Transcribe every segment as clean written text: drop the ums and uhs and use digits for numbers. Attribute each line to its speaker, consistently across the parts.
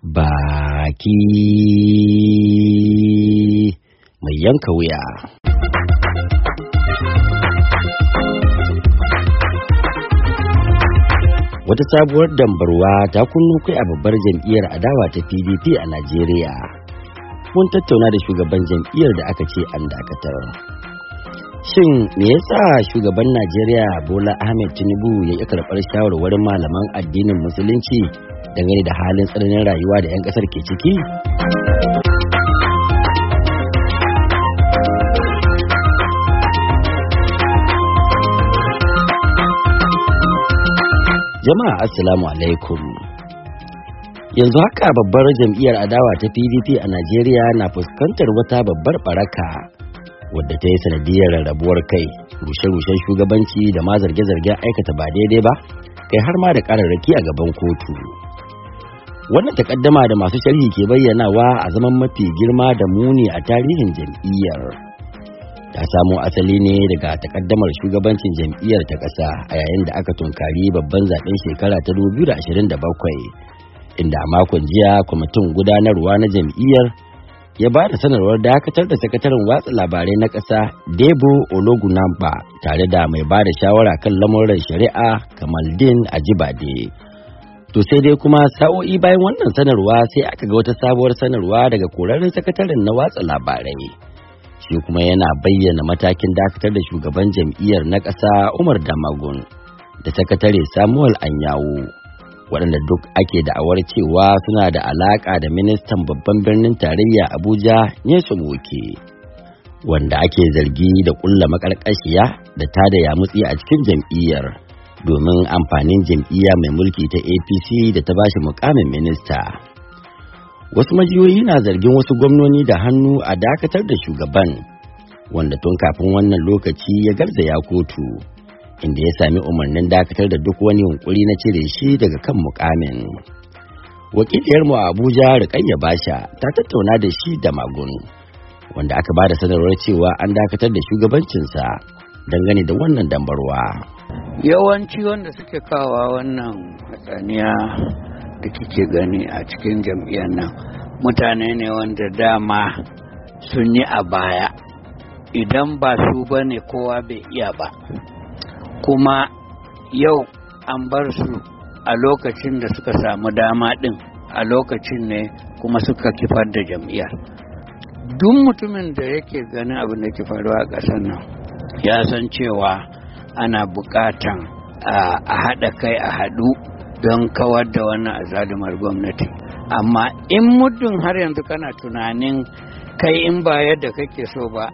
Speaker 1: baki mai yanka wuya. Wata sabuwar dambarwa ta kunno kai a babbar jam'iyyar adawa ta PDP a Najeriya. Mun tattauna da shugaban jam'iyyar da aka ce an dakatar. Shin me yasa shugaban Najeriya Bola Ahmed Tinubu ya ƙi karɓar shawarwarin malaman addinin Musulunci dangane da halin tsananin rayuwa da 'yan ƙasar ke ciki? Jama'a assalamu alaikum. Yanzu haka babbar jam'iyyar adawa ta PDP a Najeriya na fuskantar wata babbar baraka wadda ta yi sanadiyar rarrabuwar kai, rushe-rushen shugabanci da ma zarge-zargen aikata ba daidai ba, kai har ma da kararraki a gaban kotu. Wannan takaddama da masu sharhi ke bayyanawa a zaman mafi girma da muni a tarihin jam'iyyar. Ta samo asali ne daga takaddamar shugabancin jam'iyyar ta ƙasa a yayin da aka tunkari babban zaben shekara ta 2027, inda a makon jiya kwamitin gudanarwa na jam'iyyar ya ba da sanarwar dakatar da sakataren watsa labarai na ƙasa Debo Ologunamba tare da mai ba da shawara kan lamuran shari'a Kamaldeen Ajibade. To sai dai kuma sa'o'i bayan wannan sanarwa sai aka ga wata sabuwar sanarwa daga korarren sakataren na watsa labarai. Shi kuma yana bayyana matakin dakatar da shugaban jam'iyyar na ƙasa Umar Damagun da sakatare Samuel Anyawu, waɗanda duk ake da'awar cewa suna da alaƙa da ministan babban birnin tarayya Abuja Nyesom Wike, wanda ake zargi da ƙulla maƙarƙashiya da tada yamutsi a cikin jam'iyyar domin amfanin jam'iyya mai mulki ta APC da ta bashi mukamin minista. Wasu majiyoyi na zargin wasu gwamnoni da hannu a dakatar da shugaban, wanda tun kafin wannan lokaci ya garzaya kotu, inda ya sami umarnin dakatar da duk wani yunkuri na cire shi daga kan mukamin. Wakiliyarmu a Abuja Rukayya Basha ta tattauna da shi da Magun, wanda aka ba da sanarwar cewa an dakatar da shugabancinsa dangane da wannan dambarwa.
Speaker 2: Yawanci wanda suke kawa wannan hatsaniya da kike gani a cikin jam'iyyar nan mutane ne wanda dama sun yi a baya, idan ba su bane kowa bai iya ba, kuma yau an bar su a lokacin da suka samu dama din, a lokacin ne kuma suka kifar da jam'iyyar. Duk mutumin da yake ganin abin da ke faruwa a ƙasar nan ya san cewa ana buƙatan a haɗa kai, a haɗu don kawar da wannan azalumar gwamnati. Amma in muddin har yanzu kana tunanin kai in ba yadda kake so ba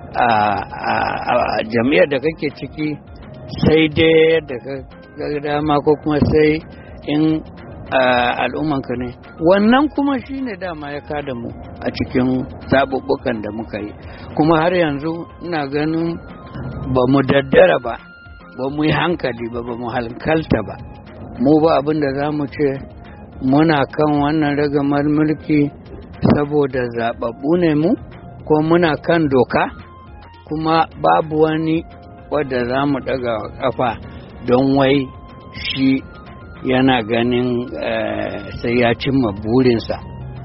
Speaker 2: a jam'iyyar da kake ciki, sai dai yadda ka ga dama ko kuma sai in al'ummanka ne, wannan kuma shine dama ya kada mu a cikin zaɓuɓɓukan da muka yi. Kuma har yanzu ina ganin ba mu daddara ba mu yi hankali ba mu hankalta ba. Mu ba abin da za mu ce, muna kan wannan ragamar mulki saboda zaɓaɓɓu ne mu, ko muna kan doka, kuma babu wani wadda za mu ɗaga ƙafa don wai shi yana ganin sai ya cimma burinsa,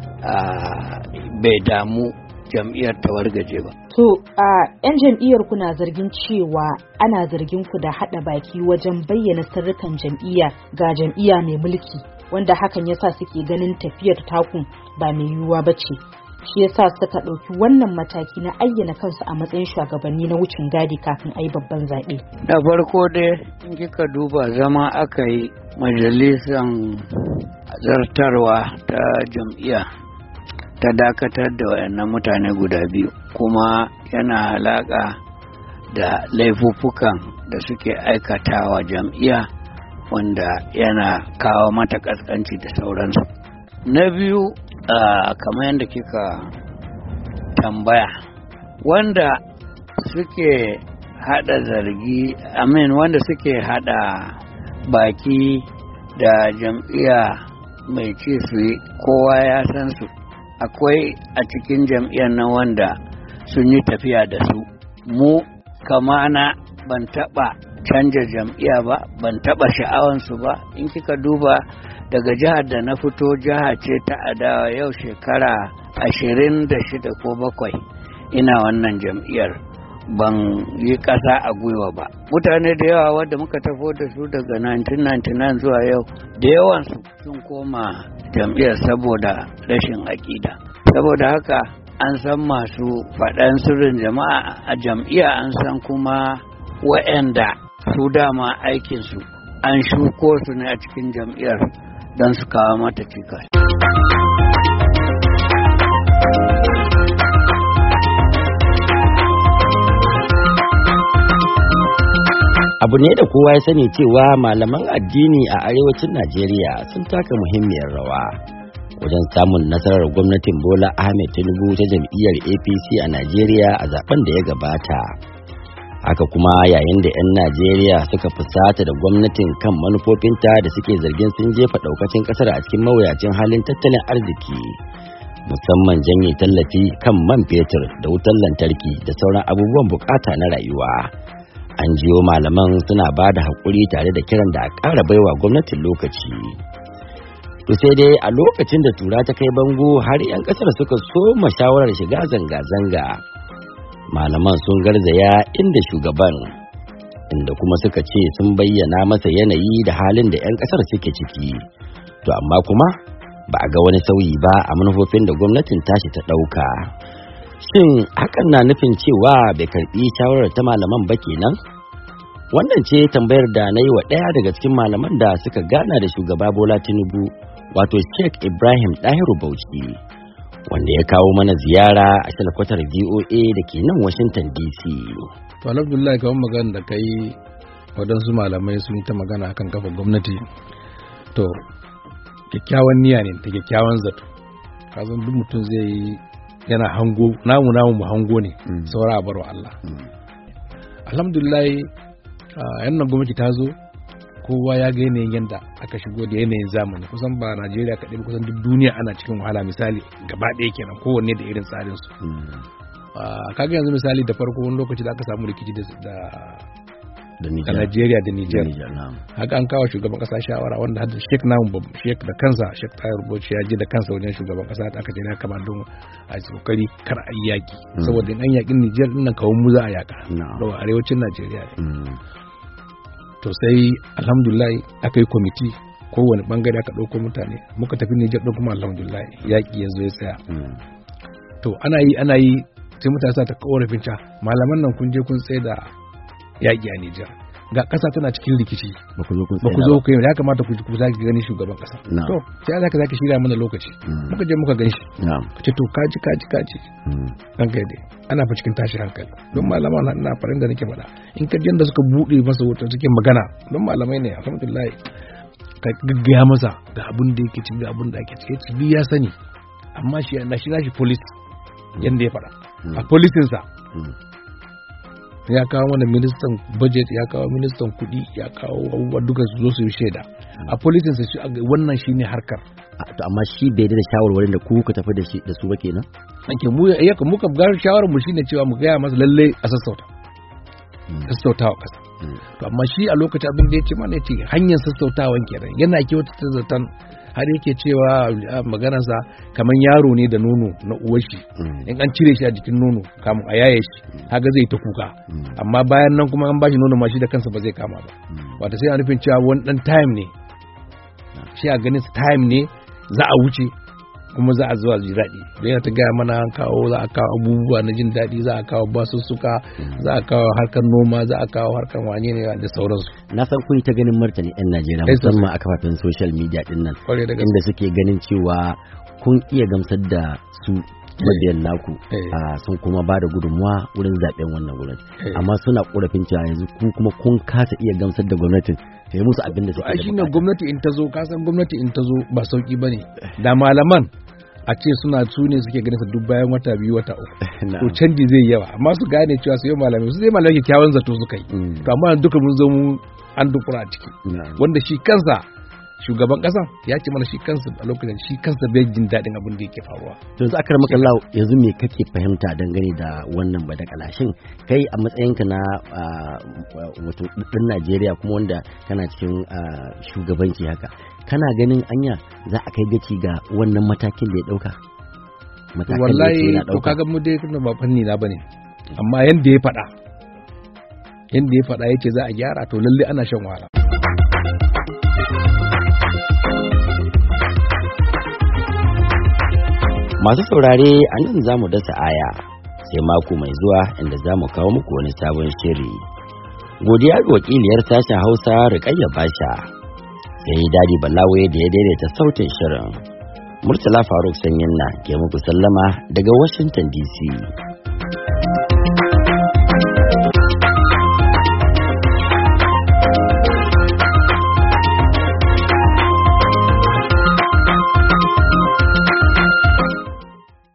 Speaker 2: bai damu jam'iyyar ta wargaje ba.
Speaker 3: To, 'yan jam'iyyar ku na zargin cewa ana zargin ku da haɗa baki wajen bayyana sirrukan jam'iyya ga jam'iyya mai mulki, wanda hakan yasa suke ganin tafiyar taku ba mai yiwuwa ba ce. Shi yasa suka ɗauki wannan mataki na ayyana kansu a matsayin shugabanni na wucin gadi kafin a yi babban zaɓe.
Speaker 2: Da farko dai in kika duba zama aka yi majalisar zartarwa ta jam'iyya ta dakatar da wayannan mutane guda biyu, kuma yana alaƙa da laifuffukan da suke aikatawa jam'iyya wanda yana kawo mata ƙasƙanci da sauransu. Na biyu, kamar yadda kika tambaya, wanda suke hada zargi, wanda suke hada baki da jam'iyya mai ci su yi, kowa ya san su. Akwai a cikin jam'iyyar nan wanda sun yi tafiya da su. Mu kamana ban taɓa canja jam'iyya ba, ban taɓa sha'awansu ba. In kika duba daga jihar da na fito jiha ce ta adawa yau shekara 26 ko 7 ina wannan jam'iyyar ban yi ƙasa a gwiwa ba. Mutane da yawa wadda muka tafo da su daga 1999 zuwa yau da yawansu sun koma jam'iyyar saboda rashin aƙida. Saboda haka an san masu faɗan sirrin jama'a a jam'iyya, an san kuma waɗanda su dama aikinsu an shuko su ne a cikin jam'iyyar don su kawo mata cikas.
Speaker 1: Abu ne da kowa ya sani cewa malaman addini a arewacin Najeriya sun taka muhimmiyar rawa wajen samun nasarar gwamnatin Bola Ahmed Tinubu ta jam'iyyar APC a Najeriya a zaben da ya gabata. Haka kuma yayin da 'yan Najeriya suka fusata da gwamnatin kan manufofinta da suke zargin sun jefa daukacin kasar a cikin mawuyacin halin tattalin arziki, musamman janye tallafi kan man fetur da wutar lantarki da sauran abubuwan bukata na rayuwa. An jiyo malaman suna ba da haƙuri tare da kiran da a ƙara baiwa gwamnatin lokaci. To sai dai a lokacin da tura ta kai bango har 'yan ƙasar suka soma shawarar shiga zanga-zanga, malaman sun garzaya inda shugaban, inda kuma suka ce sun bayyana masa yanayi da halin da 'yan ƙasar suke ciki. To amma kuma ba a ga wani sauyi ba a manufofin da gwamnatin tashi ta ɗauka. Shin hakan na nufin cewa bai karbi shawarar ta malaman ba kenan? Wannan ce tambayar da na yi wa ɗaya daga cikin malaman da suka gana da shugaba Bola Tinubu, wato Sheikh Ibrahim Dahiru Bauchi, wanda ya kawo mana ziyara a shalkwatar VOA da ke nan Washington DC.
Speaker 4: To alhamdulillah, kawai magana da kai waɗansu malamai sun yi ta magana akan kafa gwamnati. To kyakkyawan niyya ne ta kyakkyawan zato. Kazan duk mutum zai yi yana hango namu mu hango ne, saura a barwa Allah. Alhamdulillah, yannan gwamnati ta zo, kowa ya ga yanayin yadda aka shigo da yanayin zamani. Kusan ba Najeriya kaɗai, kusan duk duniya ana cikin wahala. Misali gaba ɗaya kenan, kowanne da irin tsarin su. Kaga yanzu misali da farko wani lokaci da aka samu rikici da Najeriya da Niger. Haka an kawo shugaban kasa shawara wanda hadda Sheikh namu Sheikh da kansa, Sheikh Tahir Bauchi ya je da kansa wajen shugaban kasa da aka ce na kama don a kokari kar a yaki, saboda in an yakin Niger din nan kawo mu za a yaka da arewacin Najeriya. To sai alhamdulillah aka yi kwamiti, kowane bangare aka ɗauko mutane, muka tafi Niger din kuma alhamdulillah yaki ya zo ya tsaya. To ana yi sai mutane sa ta korafin ca malaman nan kun je kun tsaye da yaƙi a Nijar, ga ƙasa tana cikin rikici, ba ku zo ku yi, ya kamata ku zaki gani shugaban ƙasa. To sai za ka zaki shirya mana lokaci, muka je muka gan shi, ka ce to kaji an kai dai ana fa cikin tashi hankali, don malama na farin da nake faɗa, in ka da suka buɗe masa wuta suke magana, don malamai ne alhamdulillah, ka gaggaya masa ga abin da yake ciki, ga abin da ake ciki, ya sani, amma shi police yanda ya faɗa a polisinsa. Ya kawo mana ministan budget, ya kawo ministan kuɗi, ya kawo abubuwa duka su zo su yi shaida a polisin sa. Wannan shine harkar.
Speaker 1: To amma shi bai da shawarwarin da ku ka tafi da su ba kenan.
Speaker 4: Ake muka ga shawarar mu shine cewa mu gaya masa lalle a sassautawa kasa. To amma shi a lokacin abin da ya ce mana, ya ce hanyar sassautawan kenan, yana kyautata zaton har yake cewa maganarsa kamar yaro ne da nono na uwar shi, in an cire shi a jikin nono kamun a yaye shi haka zai ta kuka, amma bayan nan kuma an bashi nono ma shi da kansa ba zai kama ba. Wata sai a nufin cewa wani dan time ne, shi a ganin time ne, za a wuce kuma za a zuwa ji daɗi. Da yana ta gaya mana za a kawo abubuwa na jin daɗi, za a kawo basussuka, za a kawo harkar noma, za a kawo harkar wane ne da sauransu.
Speaker 1: Na san kun ta ganin martani 'yan Najeriya musamman a kafafen social media din nan, inda suke ganin cewa kun iya gamsar da su mabiyan naku, sun kuma ba da gudunmuwa wurin zaben wannan gwamnati, amma suna korafin cewa yanzu ku kuma kun kasa iya gamsar da gwamnatin ta yi musu abin da suke da bukata.
Speaker 4: Gwamnati in ta zo, kasan gwamnati in ta zo ba sauki bane, da malaman a ce suna su ne suke ganin sa duk bayan wata biyu wata uku, to canji zai yawa, amma su gane cewa su yi malamai, su zai malamai kyakkyawan zato suka yi. To amma duka mun zo mu an dukura a ciki, wanda shi kansa shugaban kasan ya ce mana shi kansa a lokacin shi kansa bai jin daɗin abin da yake faruwa.
Speaker 1: To yanzu akar makalla yanzu me kake fahimta dangane da wannan badakala shin kai a matsayinka na wato ɗan Najeriya kuma wanda kana cikin shugabanci haka kana ganin anya za a kai gaci ga wannan matakin da ya ɗauka?
Speaker 4: Wallahi to kaga mu dai kuma ba fanni na bane amma yanda ya faɗa yace za a gyara to lalle ana shan wahala.
Speaker 1: Masu saurare a nan za mu dasa aya sai mako mai zuwa inda za mu kawo muku wani sabon shiri. Godiya ga wakiliyar sashen Hausa Rukayya Basha, sai Dadi Balawe da ya daidaita sautin shirin. Murtala Faruk Sanyin na ke muku sallama daga Washington DC.